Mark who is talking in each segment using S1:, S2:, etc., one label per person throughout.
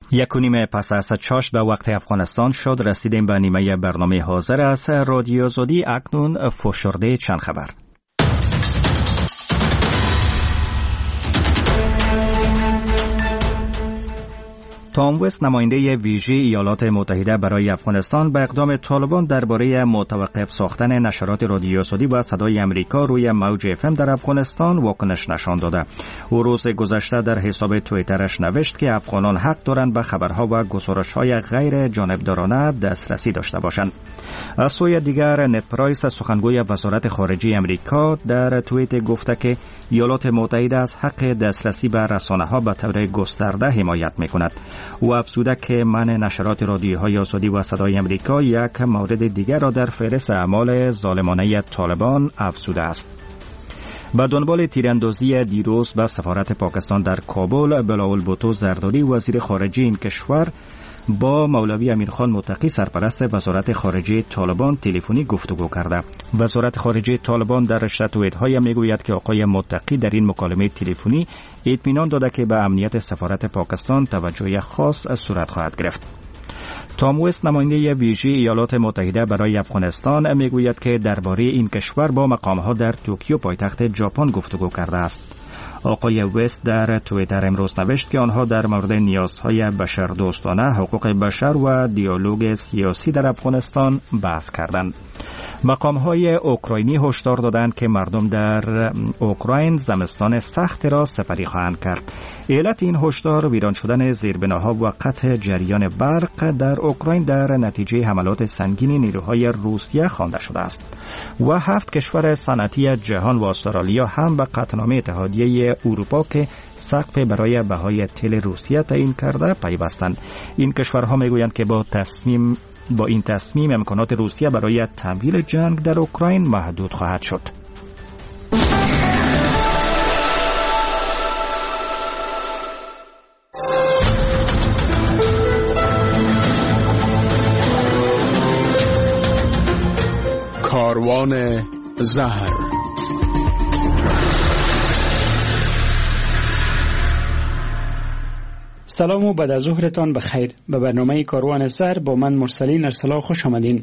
S1: 1:30 پس از چاشت به وقت افغانستان شد. رسیدیم به نیمه برنامه حاضر از رادیو زودی. اکنون فشرده چند خبر. تام وست، نماینده ویژه ایالات متحده برای افغانستان، به اقدام طالبان درباره متوقف ساختن نشرات رادیو سعودی و صدای امریکا روی موج FM در افغانستان واکنش نشان داده. او روز گذشته در حساب توییترش نوشت که افغانان حق دارند به خبرها و گزارش‌های غیر جانبدارانه دسترسی داشته باشند. از سوی دیگر، نت پرایس، سخنگوی وزارت خارجه امریکا، در توییت گفته که ایالات متحده از حق دسترسی به رسانه‌ها به طور گسترده حمایت می‌کند. او افزوده که منع نشرات رادیوهای سعودی و صدای امریکا یک مورد دیگر را در فهرست اعمال ظالمانه طالبان افزوده است. به دنبال تیراندازی دیروز به سفارت پاکستان در کابل، بلاول زرداری، وزیر خارجه این کشور، با مولوی امیرخان متقی، سرپرست وزارت خارجه طالبان، تلفنی گفتگو کرده. وزارت خارجه طالبان در رشته توییت‌های میگوید که آقای متقی در این مکالمه تلفنی اطمینان داده که به امنیت سفارت پاکستان توجه خاص صورت خواهد گرفت. تام وست، نماینده ویژه ایالات متحده برای افغانستان، میگوید که درباره این کشور با مقام‌ها در توکیو، پایتخت ژاپن، گفتگو کرده است. آقای وست در توییتر امروز نوشت که آنها در مورد نیازهای بشردوستانه، حقوق بشر و دیالوگ سیاسی در افغانستان بحث کردند. مقام‌های اوکراینی هشدار دادند که مردم در اوکراین زمستان سخت را سپری خواهند کرد. علت این هشدار ویران شدن زیربناها و قطع جریان برق در اوکراین در نتیجه حملات سنگین نیروهای روسیه خوانده شده است. و 7 کشور صنعتی جهان و استرالیا هم به قطعنامه اتحادیه اروپا که سقف برای بهای تل روسیه تعیین کرده پیوستند. این کشورها میگویند که با این تصمیم امکانات روسیه برای تمویل جنگ در اوکراین محدود خواهد شد.
S2: کاروان زهر.
S3: سلام و بعد از ظهرتان بخیر. به برنامه کاروان زهر با من مرسلین ارسلا خوش آمدین.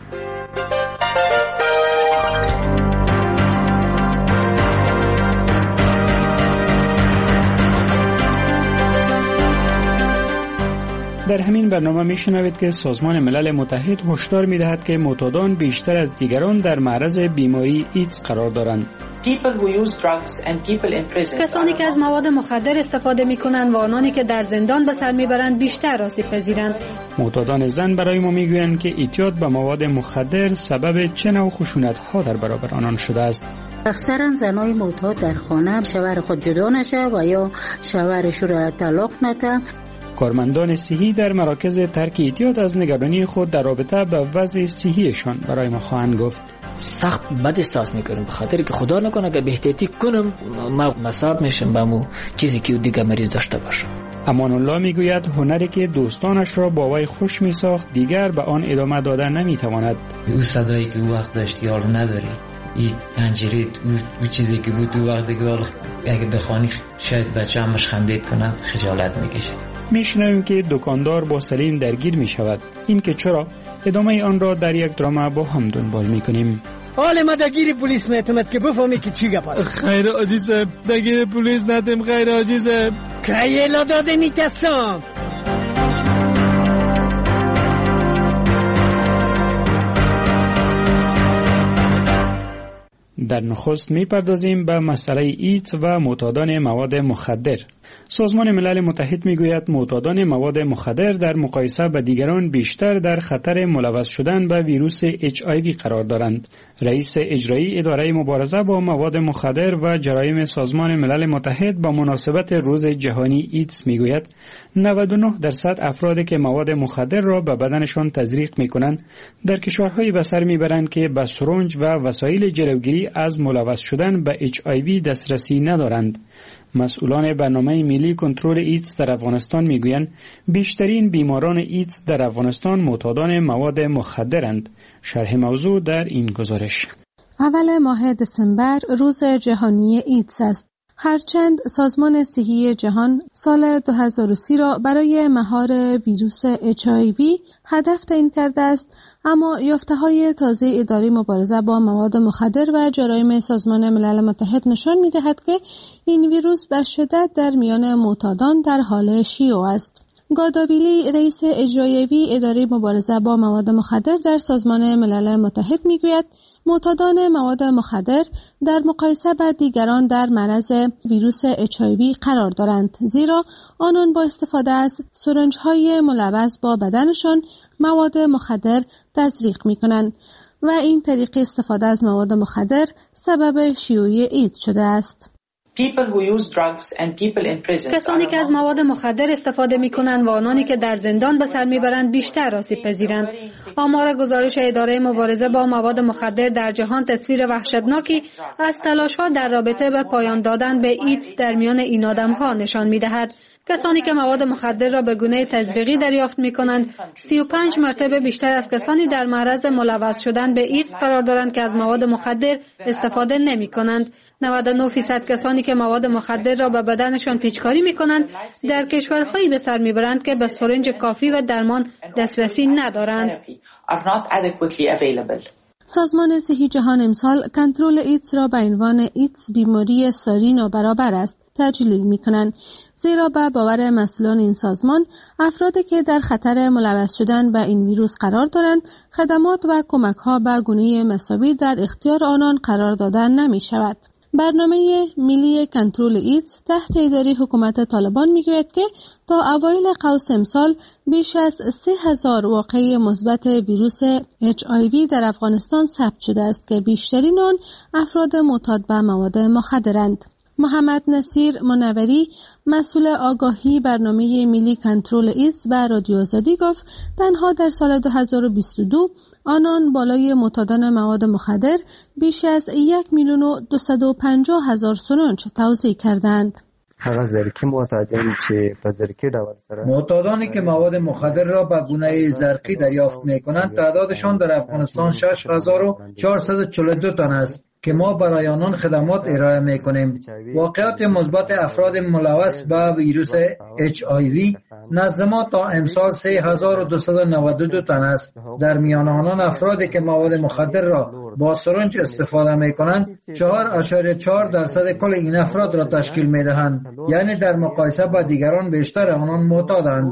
S3: در همین برنامه میشنوید که سازمان ملل متحد هشدار میدهد که معتادان بیشتر از دیگران در معرض بیماری ایدز قرار دارند.
S4: کسانی که از مواد مخدر استفاده میکنند و آنانی که در زندان به سر میبرند بیشتر آسیب پذیرند.
S3: معتادان زن برای ما میگویند که اعتیاد به مواد مخدر سبب چه نوع خشونت‌ها در برابر آنان شده است.
S5: اکثرا زنای معتاد در خانه شوهر خود جدا نشه و یا شوهرش را طلاق نده.
S3: کارمندان صحی در مراکز ترک اعتیاد از نگرانی خود در رابطه به وضع صحیشان برای ما خواهند گفت.
S6: سخت بد احساس میکنم به خاطر که خدا نکنه که بهتیتی کنم ما مصاب میشم به مو چیزی که دیگه مریض داشته باشه.
S3: امان الله میگوید هنری که دوستانش را با وی خوش میساخت دیگر به آن ادامه دادن نمیتواند.
S7: او صدایی که او وقت داشت یار نداری، این پنجره او چیزی که بود تو وقت دیگه اگه بخوانی شاید بچه همش خندید کند خجالت میکشید.
S3: میشنویم که دکاندار با سلیم درگیر می شود. این که چرا؟ ادامه آن را در یک درام با هم دنبال می کنیم.
S8: حال ما درگیر پلیس میتوند که بفهمی که چی گپ است.
S9: خیر عاجزم، درگیر پلیس ندم. خیر عاجزم
S8: کایلا داده میکسم.
S3: در نخست میپردازیم به مسئله ایدز و معتادان مواد مخدر. سازمان ملل متحد میگوید معتادان مواد مخدر در مقایسه با دیگران بیشتر در خطر ملوث شدن به ویروس HIV قرار دارند. رئیس اجرایی اداره مبارزه با مواد مخدر و جرایم سازمان ملل متحد با مناسبت روز جهانی ایدز میگوید 99% افرادی که مواد مخدر را به بدنشان تزریق میکنند در کشورهای به سر میبرند که به سرنج و وسایل جلوگیری از ملوث شدن به HIV دسترسی ندارند. مسئولان برنامه ملی کنترل ایدز در افغانستان میگویند بیشترین بیماران ایدز در افغانستان معتادان مواد مخدرند. شرح موضوع در این گزارش.
S10: اول ماه دسامبر روز جهانی ایدز است.
S2: هرچند سازمان صحی جهان سال 2030 را برای مهار ویروس HIV هدف تعیین کرده است، اما یافته‌های تازه اداره مبارزه با مواد مخدر و جرایم سازمان ملل متحد نشان می‌دهد که این ویروس به شدت در میان معتادان در حال شیوع است. گادابیلی رئیس اجرایی اداره مبارزه با مواد مخدر در سازمان ملل متحد میگوید معتادان مواد مخدر در مقایسه با دیگران در معرض ویروس HIV قرار دارند، زیرا آنان با استفاده از سرنج‌های ملوث با بدنشان مواد مخدر تزریق می‌کنند و این طریق استفاده از مواد مخدر سبب شیوع ایدز شده است.
S4: کسانی که از مواد مخدر استفاده می‌کنند و آنانی که در زندان به سر می‌برند بیشتر آسیب پذیرند. آمار گزارش اداره مبارزه با مواد مخدر در جهان تصویر وحشتناکی از تلاش‌ها در رابطه به پایان دادن به ایدز در میان این آدم‌ها نشان می‌دهد. کسانی که مواد مخدر را به گونه تزریقی دریافت می‌کنند 35 مرتبه بیشتر از کسانی در معرض ملوث شدن به ایدز قرار دارند که از مواد مخدر استفاده نمی‌کنند. 99% کسانی که مواد مخدر را به بدنشان پیچکاری می‌کنند در کشورهایی به سر می‌برند که به سرنج کافی و درمان دسترسی ندارند.
S2: سازمان صحی جهان امسال کنترل ایدز را به عنوان ایدز بیماری ساری نابرابر است تجلیل می‌کنند، زیرا به باور مسئولان این سازمان افرادی که در خطر ملوث شدن به این ویروس قرار دارند خدمات و کمک‌ها به گونه مساوی در اختیار آنان قرار داده نمی‌شود. برنامه ملی کنترل ایدز تحت اداره حکومت طالبان میگوید که تا اوایل قوس امسال بیش از 3000 واقعه مثبت ویروس HIV در افغانستان ثبت شده است که بیشترین آن افراد معتاد به مواد مخدرند. محمد نصیر منوری مسئول آگاهی برنامه ملی کنترل ایدز به رادیو آزادی گفت تنها در سال 2022 آنان بالای معتادان مواد مخدر بیش از 1,250,000 سرنج توزیع کردند.
S10: معتادانی که مواد مخدر را به گونه زرقی دریافت می‌کنند تعدادشان در افغانستان 6,442 تن است که ما برای آنان خدمات ارائه می‌کنیم. واقعات مثبت افراد ملوث به ویروس HIV نزد ما تا امسال 3,292 تن است. در میان آنان افرادی که مواد مخدر را با سرنج استفاده می‌کنند 4.4% کل این افراد را تشکیل می‌دهند، یعنی در مقایسه با دیگران بیشتر آنان معتادند.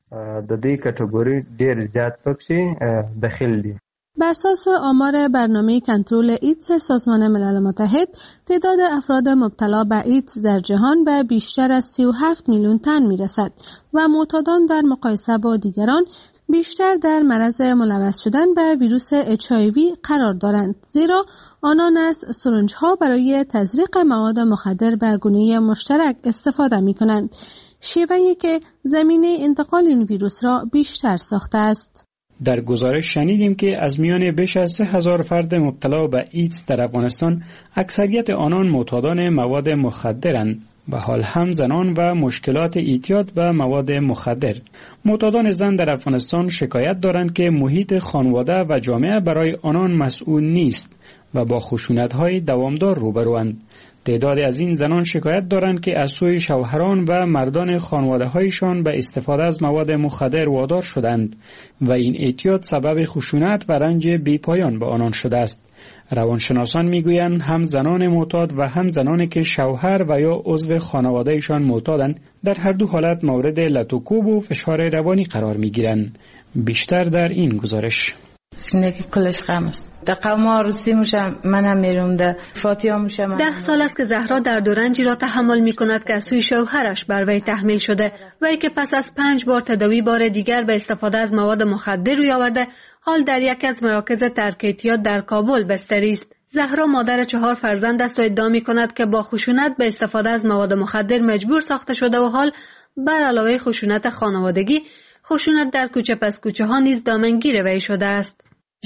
S11: د دې کټګوري ډېر زیات پکې داخل دي.
S2: بر اساس آمار برنامه کنترل ایدز سازمان ملل متحد تعداد افراد مبتلا به ایدز در جهان به بیشتر از 37 میلیون تن میرسد و معتادان در مقایسه با دیگران بیشتر در معرض ملوث شدن به ویروس HIV قرار دارند، زیرا آنان از سرنج‌ها برای تزریق مواد مخدر به گونه مشترک استفاده می‌کنند، شیوهی که زمینه انتقال این ویروس را بیشتر ساخته است.
S3: در گزارش شنیدیم که از میان بیش از 3000 فرد مبتلا به ایدز در افغانستان اکثریت آنان معتادان مواد مخدرند و حال هم زنان و مشکلات اعتیاد به مواد مخدر. معتادان زن در افغانستان شکایت دارند که محیط خانواده و جامعه برای آنان مسئول نیست و با خشونت‌های دوامدار روبروند. تعدادی از این زنان شکایت دارند که از سوی شوهران و مردان خانواده‌هایشان به استفاده از مواد مخدر وادار شدند و این اعتیاد سبب خشونت و رنج بی‌پایان به آنان شده است. روانشناسان میگویند هم زنان معتاد و هم زنانی که شوهر و یا عضو خانواده‌شان معتادند در هر دو حالت مورد لطوکوب و فشار روانی قرار میگیرند. بیشتر در این گزارش.
S5: سینه که کلش غم است. در قوم عروسی میشم منم میرم در فاتحه میشم.
S4: 10 سال است که زهرا در دورنجی را تحمل میکند که از سوی شوهرش بر وی تحمیل شده و ای که پس از 5 بار تداوی بار دیگر به استفاده از مواد مخدر روی آورده حال در یکی از مراکز ترک اعتیاد در کابل بستری است. زهرا مادر 4 فرزند است و ادعا میکند که با خشونت به استفاده از مواد مخدر مجبور ساخته شده و حال بر علاوه خشونت خانوادگی خشونت در کوچه پس کوچه ها نیز دامنگیر وی شده است.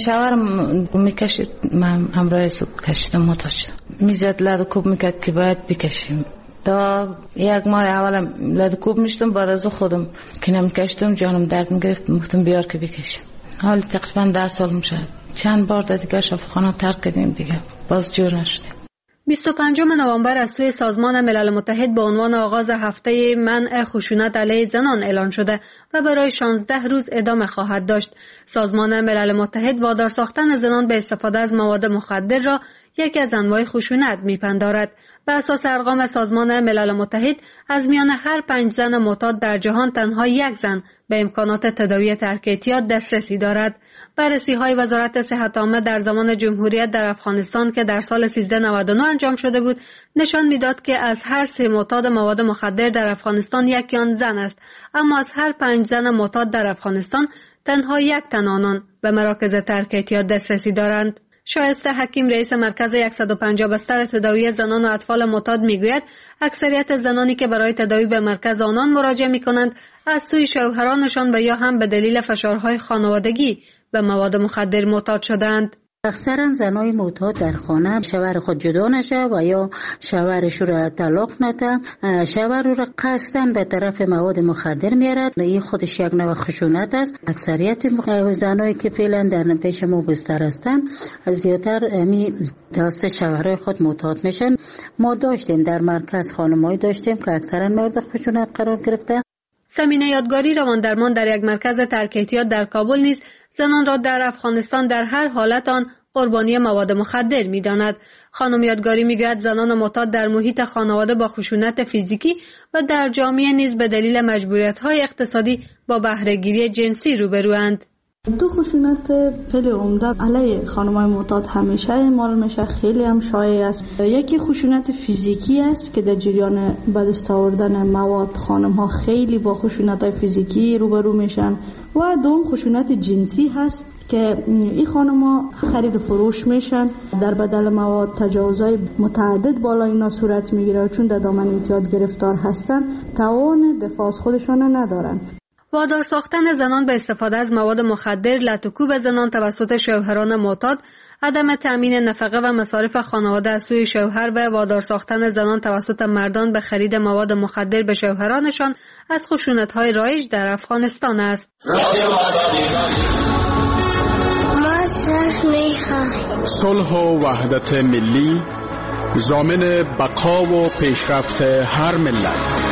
S5: شوهرم میکشید، من همراه صبح کشیدم، معتاد شدم. میزد لدوکوب میکرد که باید بکشیم. تا 1 ماه اولم لدوکوب میشتم، بعد از خودم که نمیکشتم جانم درد میگرفت، گفتم بیار که بکشم. حالا تقریبا 10 سال میشه. چند بار دیگه شفاخانه ترک کردیم دیگه باز جور نشدیم.
S4: 25 نوامبر از سوی سازمان ملل متحد به عنوان آغاز هفته منع خشونت علیه زنان اعلان شده و برای 16 روز ادامه خواهد داشت. سازمان ملل متحد وادار ساختن زنان به استفاده از مواد مخدر را یکی از انواع خشونت می‌پندارد. بر اساس ارقام سازمان ملل متحد از میان هر 5 زن معتاد در جهان تنها 1 زن به امکانات تداوی ترک اعتیاد دسترسی دارد. بررسی‌های وزارت صحت عامه در زمان جمهوریت در افغانستان که در سال 1399 انجام شده بود نشان می‌داد که از هر 3 معتاد مواد مخدر در افغانستان 1 آن زن است، اما از هر 5 زن معتاد در افغانستان تنها 1 تن آنان به مراکز ترک اعتیاد دسترسی دارند. شایسته حکیم رئیس مرکز 150 بستر تداوی زنان و اطفال معتاد میگوید اکثریت زنانی که برای تداوی به مرکز آنان مراجعه میکنند از سوی شوهرانشان و یا هم به دلیل فشارهای خانوادگی به مواد مخدر معتاد شدند.
S12: اکثرا زنای معتاد در خانه شوهر خود جدا نشه و یا شوهرش را طلاق نده، شوهر را قصداً به طرف مواد مخدر میارد. این خودش یک نوع خشونت است. اکثریت زنایی که فعلا در پیش ما بستر هستند زیادتر توسط شوهرای خود معتاد میشن. ما داشتیم در مرکز خانمایی داشتیم که اکثرا مورد خشونت قرار گرفته.
S4: سمینه یادگاری رواندرمان در یک مرکز ترک اعتیاد در کابل نیز زنان را در افغانستان در هر حالت آن قربانی مواد مخدر می‌داند. خانم یادگاری می‌گوید زنان معتاد در محیط خانواده با خشونت فیزیکی و در جامعه نیز به دلیل مجبوریت‌های اقتصادی با بهره‌گیری جنسی روبروند.
S13: دو خشونت خیلی عمده علیه خانم‌های معتاد همیشه اعمال میشه، خیلی هم شایع است. یکی خشونت فیزیکی است که در جریان به دست آوردن مواد خانم‌ها خیلی با خشونت‌های فیزیکی روبرو میشن و دوم خشونت جنسی هست که این خانم‌ها خرید و فروش میشن، در بدل مواد تجاوزهای متعدد بالا اینا صورت میگیره چون در دامن اعتیاد گرفتار هستن، توان دفاع از خودشان ندارن.
S4: وادار ساختن زنان به استفاده از مواد مخدر، لط و کوب زنان توسط شوهران معتاد، عدم تأمین نفقه و مصارف خانواده از سوی شوهر و وادار ساختن زنان توسط مردان به خرید مواد مخدر به شوهرانشان از خشونت‌های رایج در افغانستان است.
S14: صلح و وحدت ملی ضامن بقا و پیشرفت هر ملت.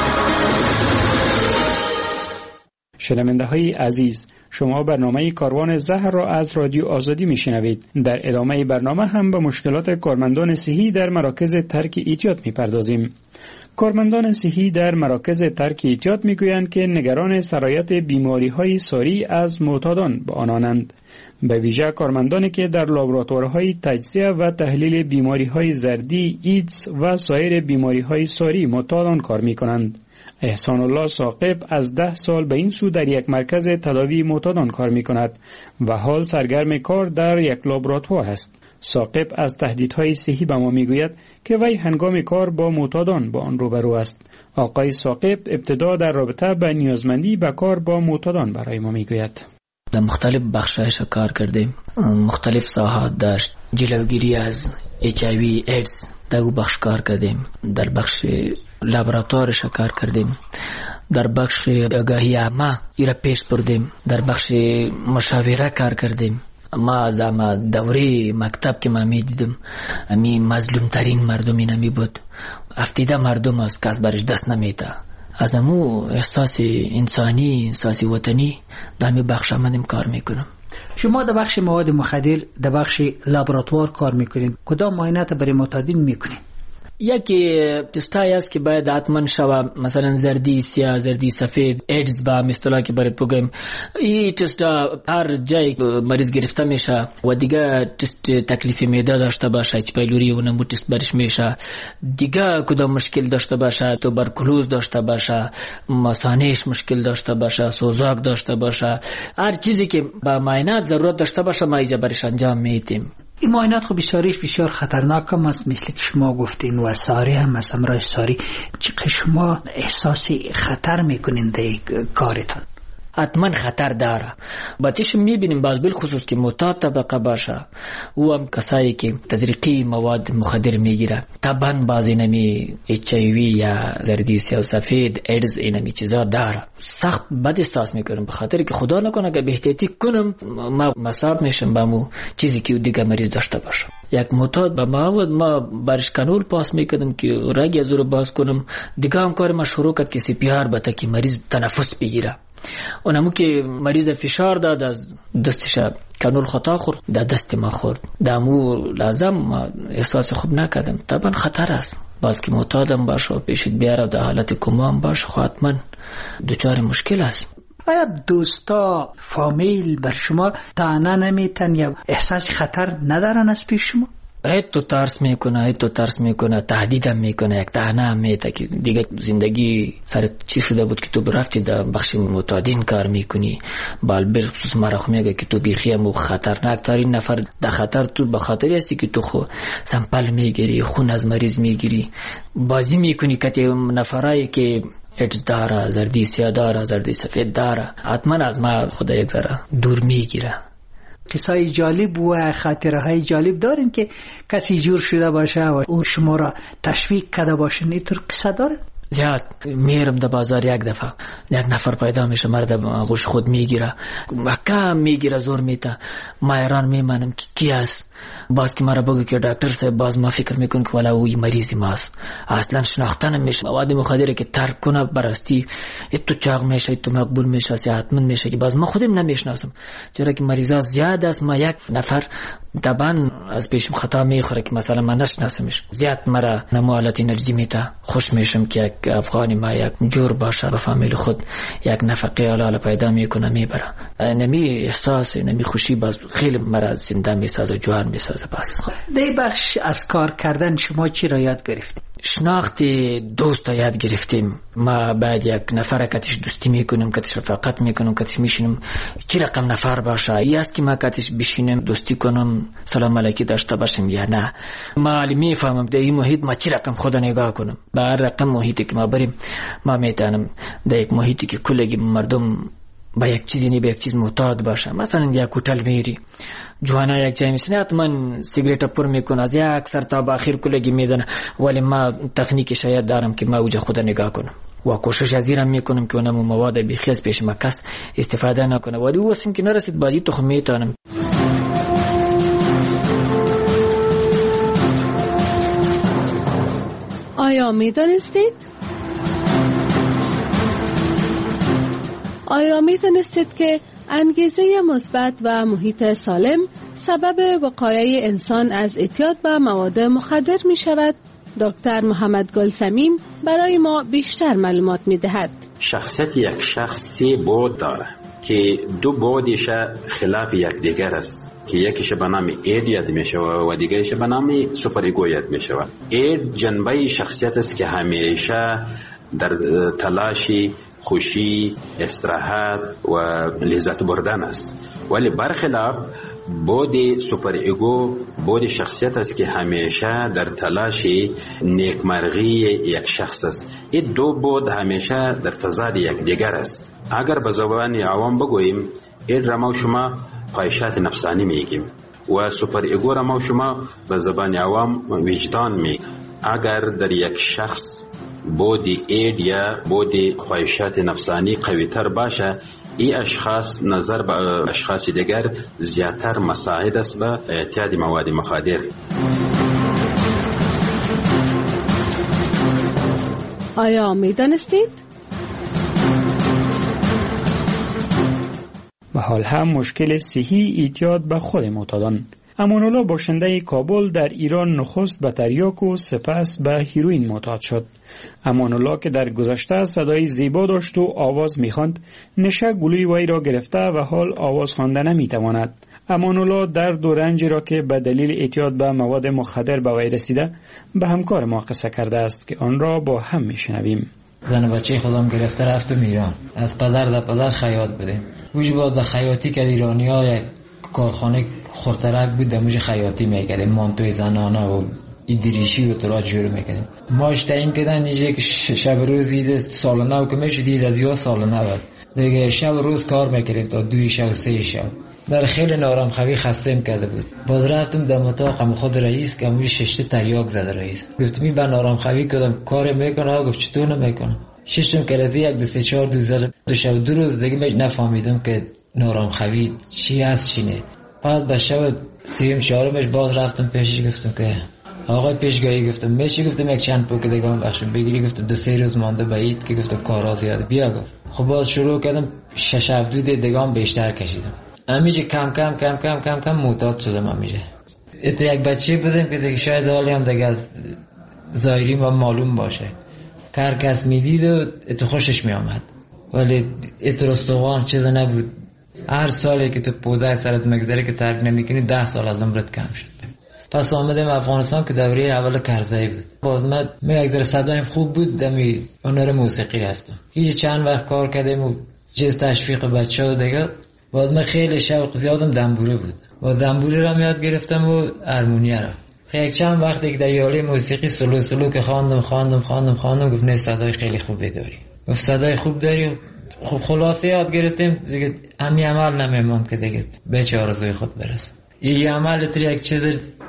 S3: شنونده های عزیز، شما برنامه کاروان زهر را از رادیو آزادی میشنوید. در ادامه برنامه هم به مشکلات کارمندان صحی در مراکز ترک اعتیاد میپردازیم. کارمندان صحی در مراکز ترک اعتیاد میگویند که نگران سرایت بیماری‌های ساری از معتادان به آنانند، به ویژه کارمندانی که در لابراتوارهای تجزیه و تحلیل بیماری‌های زردی، ایدز و سایر بیماری‌های ساری معتادان کار میکنند. احسان الله ثاقب از 10 سال به این سو در یک مرکز تداوی معتادان کار می کند و حال سرگرم کار در یک لابراتوار است. ثاقب از تهدیدهای صحی به ما می گوید که وی هنگام کار با معتادان با آن روبرو است. آقای ثاقب ابتدا در رابطه به نیازمندی به کار با معتادان برای ما می گوید.
S6: در مختلف بخشایش کار کردیم، مختلف ساحات داشت. جلوگیری از HIV ایدز در او بخش کار کردیم، در بخش لابراتوارش کار کردیم، در بخش آگاهی عامه ایرا پیش بردیم، در بخش مشاوره کار کردیم. ما از دوره مکتب که ما می دیدم امی مظلوم ترین مردم این امی بود، افتیده مردم است که از برش دست نمیده. از امو احساس انسانی، احساس وطنی در می بخش آمدیم کار میکنم.
S15: شما در بخش مواد مخدر در بخش لابراتوار کار میکنید، کدام معاینات برای معتادین میکنید؟
S6: یکی تستای است که باید حتما شوه، مثلا زردی سیاه، زردی سفید، ایدز با اصطلاح که باید بگیم. این تستا هر جای مریض گرفته میشه و دیگه تست تکلیف معده داشته باشه، اچ پایلوری و نمو تست برش میشه، دیگه کدام مشکل داشته باشه، توبرکلوز داشته باشه، مثانهش مشکل داشته باشه، سوزاک داشته باشه، هر چیزی که با معاینات ضرورت داشته باشه ما اینجا برش انجام میدیم.
S15: این معاینات خب بسیار خطرناک هم است، مثل که شما گفتین، و ساری هم است، امراض ساری. چقدر شما احساس خطر میکنین در کارتان؟
S6: حتما خطر داره. باتیش میبینیم باز بالخصوص که معتاد طبقه باشه و هم کسایی که تزریقی مواد مخدر میگیره، طبعا بعض اینمی HIV یا زردی سیاه و سفید ایدز اینمی چیزا داره. سخت بد احساس میکنم، بخاطر که خدا نکنه که بهتیتی کنم ما مصاب میشم با مو چیزی که دیگه مریض داشته باشه. یک معتاد به مواد ما برش کانول پاس میکردم که رگ از رو باز کنم، دیگه هم کار ما شروع کرد که CPR بتا که مریض تنفس بگیره. اونمو که مریض فشار داد از دستش کانول خطا خورد، در دست ما خورد، دامو لازم ما احساس خوب نکردم. طبعا خطر است، باز که معتادم باشه و پیشت بیاره در حالت کما باشه حتما دچار مشکل است.
S15: آیا دوستا فامیل بر شما طعنه نمیتن یا احساس خطر ندارن از پیش شما؟
S6: تو ترس میکنه، تهدیدم میکنه، یک طعنه هم میده که دیگه زندگی سر چی شده بود که تو برفتی در بخش معتادین کار میکنی. بالخصوص مرا میگه که تو بیخی مو خطرناک ترین نفر در خطر تو به خاطر هستی که تو خو سمپل میگیری، خون از مریض میگیری، بازی میکنی که نفرایی که ایدز داره، زردی سیاه داره، زردی سفید داره، حتما از ما خدا یک ذره دور میگیره.
S15: قصای جالب و خاطرهای جالب دارین که کسی جور شده باشه و او شما را تشویق کرده باشه؟ اینطور قصه داره؟
S6: زیاد میرم در بازار یک دفعه یک نفر پیدا میشه مرد غوش خود میگیره، کم میگیره، زور میته، ما ایران میمانم که کی است. باز که مرا بگو که دکتر صاحب، باز ما فکر میکنم که والا اوی مریضی ماست، اصلا شناختن میشه. مواد مخدره که ترک کنه براستی تو چاق میشه، تو مقبول میشه، حتما میشه که باز ما خودم نمیشناسم، چرا که مریضا زیاد است. ما یک نفر طبعا از پیشم خطا میخوره که مثلا من نشناسمش، زیاد مرا نموالت انرژی میته، خوش میشم که یک افغانی ما یک جور باشه به فامیل خود یک نفقه حلال پیدا میکنه میبره. نمی احساس نمی خوشی باز خیلی مرا زنده میسازه، جوان میسازه. بس
S15: دی بخش از کار کردن شما چی را یاد گرفتید؟
S6: شناخت دوست را یاد گرفتیم. ما بعد یک نفر کتش دوستی میکنیم، کتش رفاقت میکنیم، کتش میشینیم چی رقم نفر باشه، ای است که ما کتش بشینیم دوستی کنم سلام علیکی داشته باشیم یا نه. ما میفهمم در این محیط ما چی رقم خدا نگاه کنم. با هر رقم محیطی که ما بریم ما میتونم در یک محیطی که کلگی مردم با یک چیزی نی به یک چیز معتاد باشه. مثلا یک هتل میری جوانا یک جای میشینه حتما سیگریت پر میکنه، از یک سر تا به آخر کلگی میزنه، ولی ما تکنیک شاید دارم که ما اوجه خدا نگاه کنم و کوشش ازیرم میکنم که اونم مواد بیخی از پیش ما کس استفاده نکنه، ولی او اسم که نرسید بازی تو خود میتونم.
S2: آیا میدانستید که انگیزه مثبت و محیط سالم سبب وقایع انسان از اعتیاد به مواد مخدر می شود؟ دکتر محمد گلسمیم برای ما بیشتر معلومات می دهد.
S16: شخصیت یک شخص 3 بعد داره که 2 بعدش خلاف یکدیگر است که یکیش به نام اید یاد می شود و دیگرش به نام سوپر ایگو یاد می شود. اید جنبه شخصیت است که همیشه در تلاشی خوشی، استراحت و لذت بردن است، ولی برخلاف بود سوپر ایگو بود شخصیت است که همیشه در تلاش نیکمرغی یک شخص است. این 2 بود همیشه در تضاد یکدیگر است. اگر به زبان عوام بگوییم این را ما شما خواهشات نفسانی میگیم و سوپر ایگو را ما شما به زبان عوام وجدان میگیم. اگر در یک شخص بودی اید یا بودی خواهشات نفسانی قوی تر باشه، این اشخاص نظر به اشخاص دیگر زیادتر مساعد است به اعتیاد مواد مخدر.
S2: آیا میدانستید؟
S3: و حال هم مشکل صحی اعتیاد به خود معتادان. امان‌الله باشنده کابل در ایران نخست به تریاک و سپس به هیروئین معتاد شد. امان‌الله که در گذشته صدای زیبا داشت و آواز می‌خواند، نشه گلوی وی را گرفته و حال آواز خواندن نمی‌تواند. امان‌الله درد و رنجی را که به دلیل اعتیاد به مواد مخدر به وی رسیده به همکار ما قصه کرده است که آن را با هم می‌شنویم.
S7: زن بچه خودم گرفته رفتم ایران، از پدر در پدر خیاط بودیم. اوج باز خیاطی که ایرانی‌ها یک کارخانه خورترک بود، دموج خیاطی میکردیم، مانتوی زنانه و ایدریشی و تراج جور میکردیم. ماش تعیین کردن اینجا که شب روز عید سال نو که میشه دید از یا سال نو دیگه شب روز کار میکردیم تا 2 شب 3 شب. در خیلی نارم خوی خسته کرده بود. باز رفتم در اتاقم خود رئیس که امروز 6 تریاک زده رئیس. گفتم این با نارم خوی کردم کار میکنه. گفت چطور نمیکنه؟ ششم که از 1 2 3 4 2 شب 2 روز دیگه من نفهمیدم که نارم خوی چی هست چی نه. بعد به شب 3 4 باز رفتم پیشش گفتم که آقای پیشگاهی گفتم میشه گفتم یک چند پوک دیگه هم بخشم بگیری. گفتم 2 3 روز مانده به عید که گفتم کارا زیاده بیا. گفت خب باز شروع کردم 6 7 دیگه هم بیشتر کشیدم. همیشه کم معتاد شدم. همیشه اتو یک بچه بودم که دیگه شاید حالی هم دیگه از ظاهری ما معلوم باشه کار کس میدید و اتو خوشش میامد ولی اتو رستوان چیز نبود. هر سالی که تو 15 سالت مگذره که ترک نمیکنی 10 سال از عمرت کم شد. پس آمدیم افغانستان که دوره اول کرزایی بود. باز من یک ذره صدایم خوب بود دمی هنر موسیقی رفتم. هیچ چند وقت کار کردیم و جز تشویق بچه‌ها دیگه. باز من خیلی شوق زیادم دنبوره بود. با دنبوره را یاد گرفتم و هارمونیه را. یک چند وقت دیگه در یالی موسیقی سولو که خواندم گفت نه صدای خیلی خوبی داری. گفت صدای خوب داری. خب خلاصه یاد گرفتیم دیگه. همین عمل نمیموند که دیگه به چه آرزوی خود برسم. این عمل تو یک چیز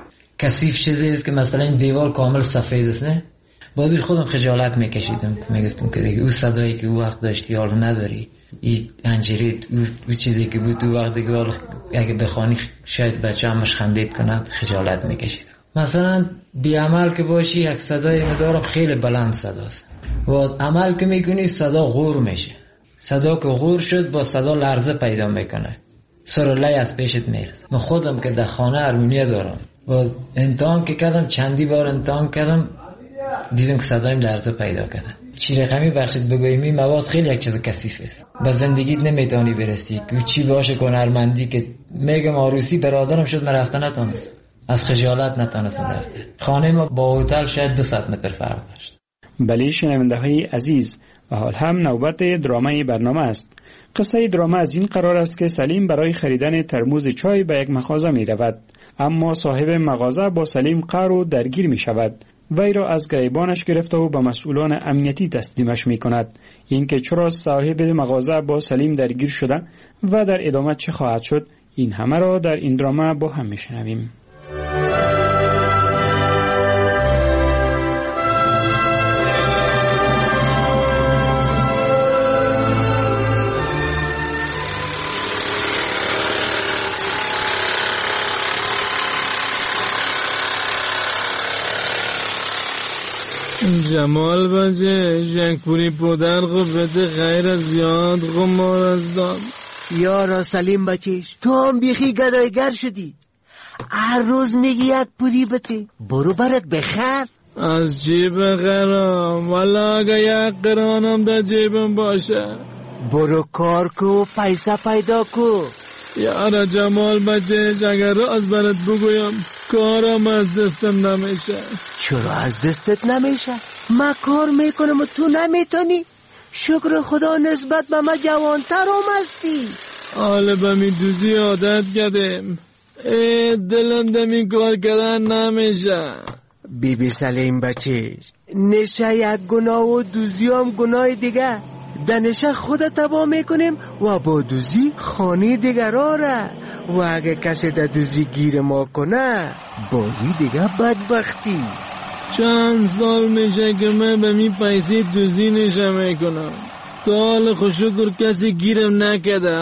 S7: کثیف چیزی است که مثلا این دیوار کامل سفید است نه. بازی خودم خجالت میکشیدم که میگفتم که دیگه اون صدایی که اون وقت داشتی حالا نداری. این انجیری اون چیزی که بود اون وقت دیگه اگه بخوانی شاید بچه همش خندید کند خجالت میکشیدم. مثلا بی عمل که باشی یک صدای مدارم خیلی بلند صداست و عمل که میکنی صدا غور میشه. صدا که غور شد با صدا لرزه پیدا میکنه. سرلی از پیشت میرسه. من خودم که در خانه هارمونیه دارم باز امتحان که کردم چندی بار امتحان کردم دیدم که صدایم لرزه پیدا کرده. چی رقمی بخشید بگویم این مواد خیلی یک چیز کثیف است. به زندگیت نمیتونی برسی که چی باشه هنرمندی که میگم عروسی برادرم شد من رفته نتونست. از خجالت نتونستم رفته. خانه ما با هتل شاید 200 متر فرق داشت.
S3: بله شنونده‌های عزیز و حال هم نوبت درامای برنامه است. قصه دراما از این قرار است که سلیم برای خریدن ترموز چای به یک مغازه می رود. اما صاحب مغازه با سلیم قهر و درگیر می شود. وی را از گریبانش گرفته و به مسئولان امنیتی تسلیمش می کند. اینکه چرا صاحب مغازه با سلیم درگیر شده و در ادامه چه خواهد شد این همه را در این دراما با هم می شنویم.
S9: جمال بچه جنگپوری پودر خب بده غیر از زیاد غمار از دام.
S17: یارا سلیم بچهش تو هم بیخی گدایگر شدی. هر روز میگی یک پوری بده برو برات بخر.
S9: از جیب خرام والا اگه یک قرانم در جیبم باشه
S17: برو کار کو پیسه پیدا کو.
S9: یارا جمال بچهش اگر راز برات بگویم کارم از دستم نمیشه.
S17: چرا از دستت نمیشه؟ من کار میکنم و تو نمیتونی؟ شکر خدا نسبت به من جوانترم هستی.
S9: حالا به می دوزی عادت کردیم. دلم دمی کار کردن نمیشه.
S17: بی سلیم بچه نشه یک گناه و دوزی هم گناه دیگه. دنشه خود تبا میکنیم و با دوزی خانه دیگران را و اگه کسی در دوزی گیر ما کنه بازی دیگه بدبختی.
S9: چند سال میشه که من به می پیسی دوزی نشه میکنم تا حال خوشکر کسی گیرم نکده.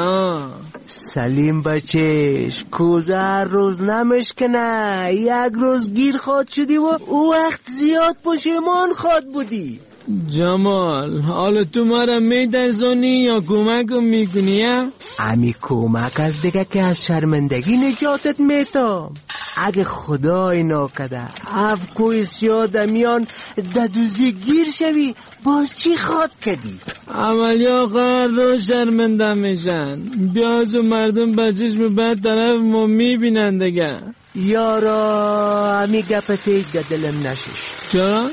S17: سلیم بچهش کوزه هر روز نمشکنه. یک روز گیر خواد شدی و او وقت زیاد پشیمان خواد بودی.
S9: جمال حالا تو مرا میترسونی یا کمکم میکنی؟
S17: امی کمک از دیگه که از شرمندگی نجاتت میتام. اگه خدای ناکده اف کوی سیاه دمیان ددوزی گیر شوی باز چی خواد کدی؟
S9: عملیا قهر رو شرمنده میشن. بیاز و مردم بچش به بعد طرف ما میبینن دیگه.
S17: یارا امی گپتی دلم نشش.
S9: چرا؟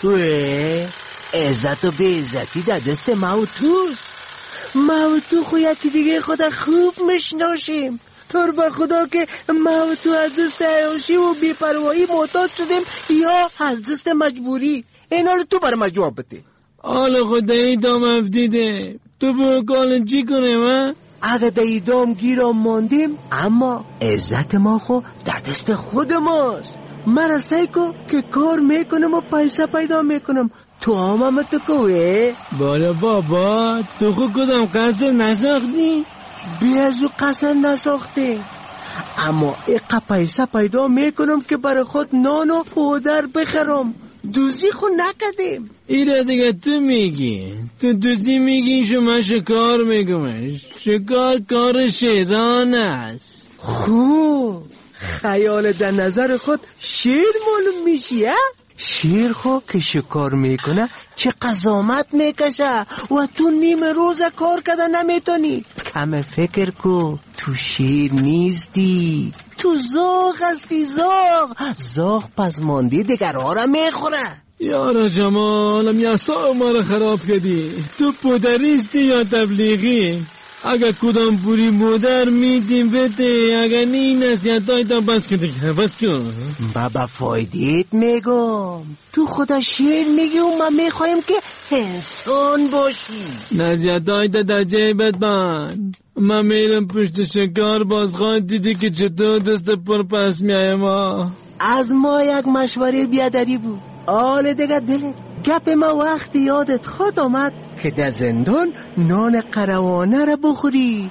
S17: عزت و بی عزتی در دست ما و توست. ما و تو خو یکی دیگه خدا خوب میشناسیم. طور به خدا که ما و تو از دست عیاشی و بی‌پروایی معتاد شدیم یا از دست مجبوری. اینا رو تو برام جواب بده.
S9: حالا خدایی تا مفدیده تو با کالن چی کنیم؟
S17: اگه در ایدام گیرم ماندیم، اما عزت ما خو در دست خود ماست. من سعی کن که کار میکنم و پیسه پیدا میکنم. تو هم تو کوه؟
S9: بالا بابا، تو خود کدام قصر نساختی؟
S17: بیازو قصر نساختی، اما اقا پیسه پیدا میکنم که برای خود نان و پودر بخرم. دوزی خو نکدیم.
S9: ایره دیگه تو میگی، تو دوزی میگی، شما شکار میگم. شکار کار شیران است.
S17: خوب، خیال در نظر خود شیر معلوم میشی. شیر خو که شکار میکنه چه قزامت میکشه و تو نیم روز کار کده نمیتونی. کم فکر کو، تو شیر نیستی، تو زاغ هستی. زاغ پس ماندی دیگر ها را میخوره.
S9: یارا جمالم یا ما را خراب کردی. تو پودریستی یا تبلیغی؟ اگر کدام پوری مادر میدیم بده، اگر نی نصیحت های تا بس کن.
S17: بابا فایدیت میگم، تو خدا شیر میگی و من میخوایم که انسان باشی.
S9: نصیحت های تا در جیبت بند. من میرم پشت شکار، بازخواه دیدی که چطور دست پر پس میایم.
S17: از ما یک مشوره بیادری بود. آل دیگه دلت گپ ما وقتی یادت خود آمد که در زندان نان قروانه را بخوری.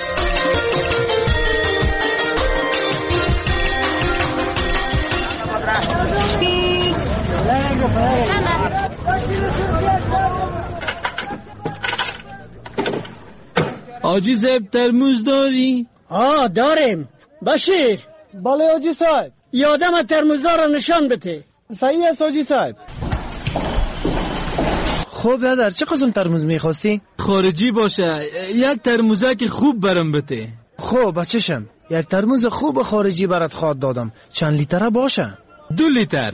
S9: آجی صاحب ترموز داری؟
S8: داریم. بشیر.
S18: بله آجی صاحب.
S8: یادم ترموزا را نشان بده.
S18: صحیح است آجی صاحب. خب برادر، چه قسم ترموز میخواستی؟
S9: خارجی باشه، یک ترموزک خوب برام بده.
S18: خب بچشم، یک ترموز خوب خارجی برات خواد دادم. چند لیتره باشه؟
S9: 2 لیتر.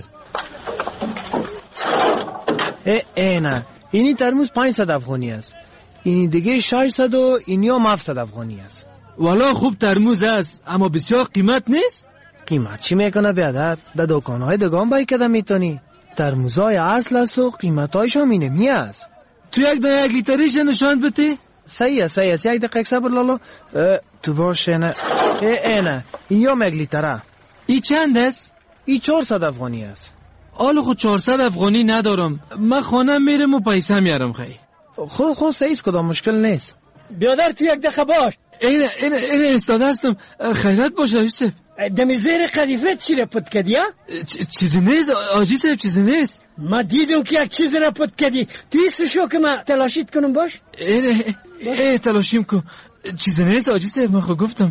S18: نه، اینی ترموز 500 افغانی است. اینی دیگه 600 و اینی هم 700 افغانی است.
S9: والا خوب ترموز است، اما بسیار قیمت نیست.
S18: قیمت چی میکنه برادر؟ در دکانهای دگان بای کده میتونی. ترموزای اصل است و قیمتایش هم اینه می است.
S9: تو یک لیتریش نشان بده.
S18: صحیح است. یک دقیقه صبر لالا. تو باشه. نه این یا 1 لیتره.
S9: ای چند است؟
S18: ای 400 افغانی است.
S9: آلو خود 400 افغانی ندارم، من خانه میرم و پیسه میارم.
S18: خود صحیح است، کدام مشکل نیست.
S8: بیادر تو یک دقیقه باش.
S9: این استاده هستم. خیرت باشه یوسف.
S8: دمی زیر قدیفه چی را پت کردی ها؟
S9: چیزی نیست آجی صاحب، چیزی نیست.
S8: ما دیدم که یک چیز را پت کردی. تو ایسو شو که ما تلاشیت کنم باش.
S9: تلاشیم کن. چیزی نیست آجی صاحب، من خود گفتم.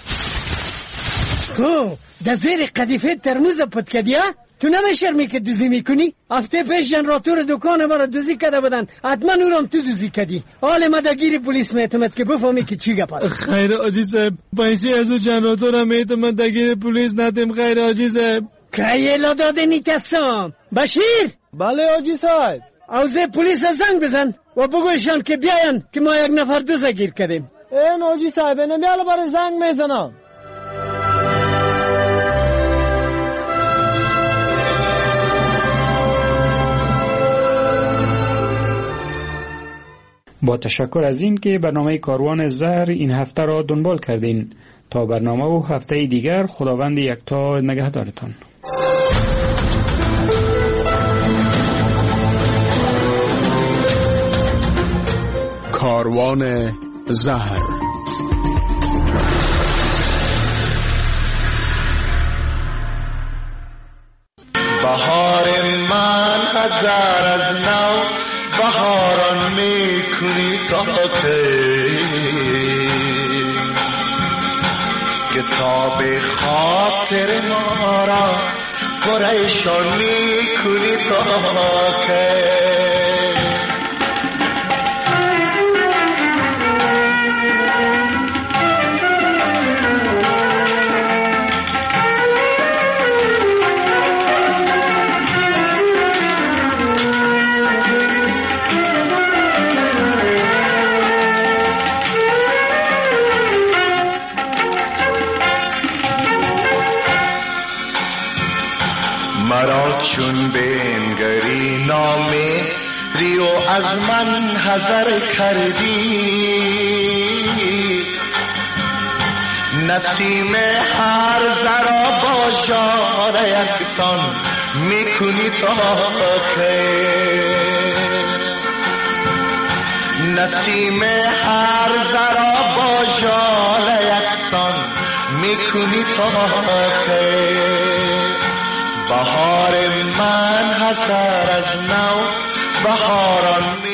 S8: در زیر قدیفه ترموز پت کردی ها؟ تو نمیشرمی که دوزی میکنی؟ هفته پیش جنراتور دکان ما را دوزی کرده بدن، حتما او را تو دوزی کردی. حال ما دگیر پلیس میتمد که بفهمی که چی گپ است.
S9: خیر آجی صاحب، پیسه از او جنراتور هم میتمد دگیر پلیس ندیم. خیر آجی صاحب.
S8: که داده نیتستم. بشیر.
S18: بله آجی صاحب.
S8: اوزه پلیس زنگ بزن و بگویشان که بیاین که ما یک نفر دوزه گیر کردیم.
S18: این آجی صاحب نمیاله برای زنگ میزنم.
S3: با تشکر از این که برنامه کاروان زهر این هفته را دنبال کردین. تا برنامه و هفته دیگر، خداوند یکتا نگهدارتان.
S14: کاروان زهر.
S19: بهار من هزار از نو بهاران میکنی تا کتاب خاطر ما را پریشان میکنی تا مرا چون بنگری نام ابری و از من حذر کردی، نسیم هر ذره با ژاله یکسان میکنی تا که، نسیم هر ذره با ژاله یکسان میکنی تا که، بهار من هست از نو بهاران